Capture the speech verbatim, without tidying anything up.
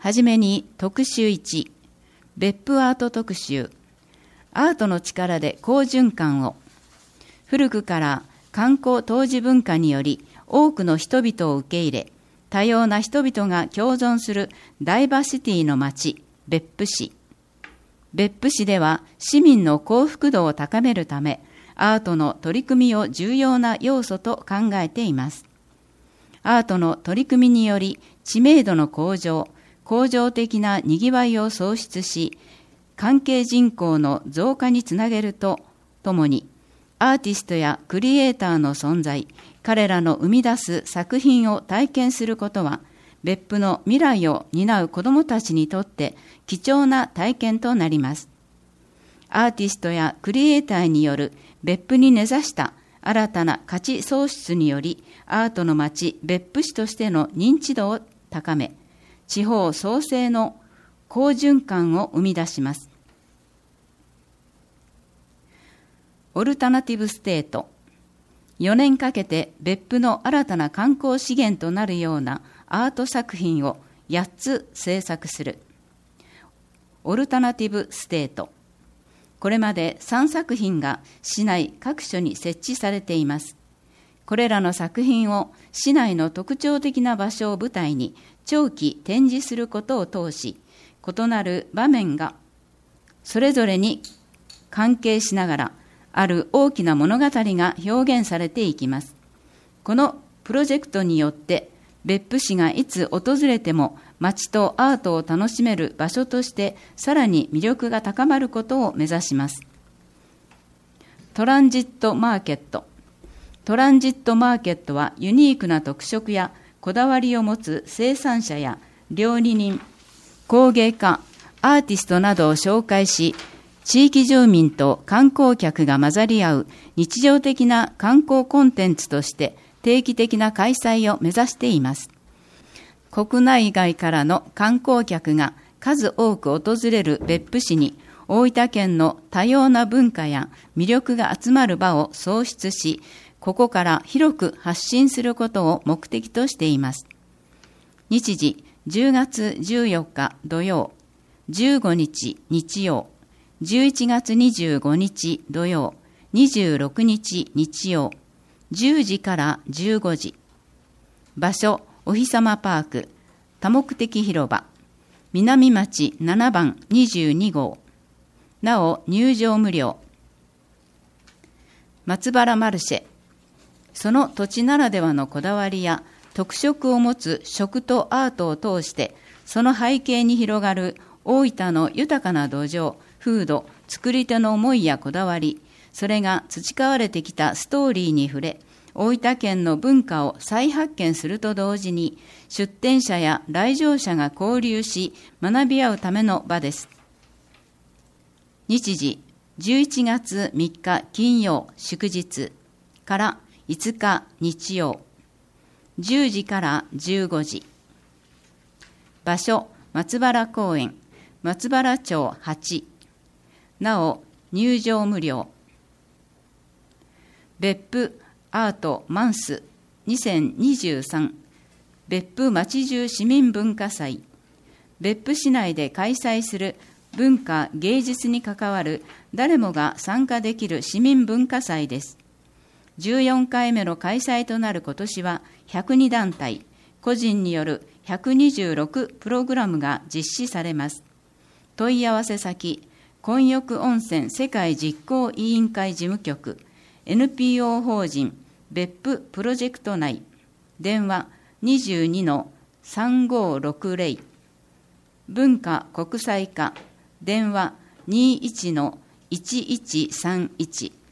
はじめに特集いち、別府アート特集、アートの力で好循環を。古くから観光当時文化により多くの人々を受け入れ、多様な人々が共存するダイバーシティの町、別府市。別府市では市民の幸福度を高めるため、アートの取り組みを重要な要素と考えています。アートの取り組みにより知名度の向上、恒常的なにぎわいを創出し、関係人口の増加につなげるとともに、アーティストやクリエイターの存在、彼らの生み出す作品を体験することは、別府の未来を担う子どもたちにとって貴重な体験となります。アーティストやクリエイターによる別府に根ざした新たな価値創出により、アートの街別府市としての認知度を高め、地方創生の好循環を生み出します。オルタナティブステート。よねんかけて別府の新たな観光資源となるようなアート作品をやっつ制作する。オルタナティブステート。これまでさんさく品が市内各所に設置されています。これらの作品を市内の特徴的な場所を舞台に長期展示することを通し、異なる場面がそれぞれに関係しながら、ある大きな物語が表現されていきます。このプロジェクトによって、別府市がいつ訪れても街とアートを楽しめる場所としてさらに魅力が高まることを目指します。トランジットマーケット。トランジットマーケットはユニークな特色やこだわりを持つ生産者や料理人、工芸家、アーティストなどを紹介し、地域住民と観光客が混ざり合う日常的な観光コンテンツとして定期的な開催を目指しています。国内外からの観光客が数多く訪れる別府市に大分県の多様な文化や魅力が集まる場を創出し、ここから広く発信することを目的としています。日時じゅうがつじゅうよっか土曜、じゅうごにち日曜、じゅういちがつにじゅうごにち土曜、にじゅうろくにち日曜、じゅうじからじゅうごじ。場所、お日様パーク、多目的広場、南町ななばんにじゅうにごう。なお入場無料。松原マルシェ。その土地ならではのこだわりや特色を持つ食とアートを通して、その背景に広がる大分の豊かな土壌、風土、作り手の思いやこだわり、それが培われてきたストーリーに触れ、大分県の文化を再発見すると同時に、出店者や来場者が交流し、学び合うための場です。日時、じゅういちがつみっか金曜祝日からいつか日曜、じゅうじからじゅうごじ。場所、松原公園、松原町はち。なお入場無料。別府アートマンスにせんにじゅうさん別府町中市民文化祭。別府市内で開催する文化芸術に関わる誰もが参加できる市民文化祭です。じゅうよんかいめの開催となる今年はひゃくにだんたい、個人によるひゃくにじゅうろくプログラムが実施されます。問い合わせ先、混浴温泉世界実行委員会事務局、エヌピーオー 法人別府プロジェクト内、電話 にじゅうにのさんごーろくぜろ、文化国際課、電話 にじゅういちのいちいちさんいち。